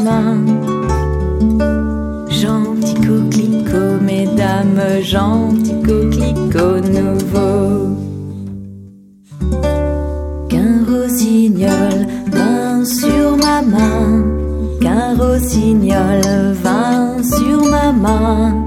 main. Gentil coquelicot, mesdames, gentil coquelicot nouveau. Qu'un rossignol vint sur ma main, qu'un rossignol vint sur ma main.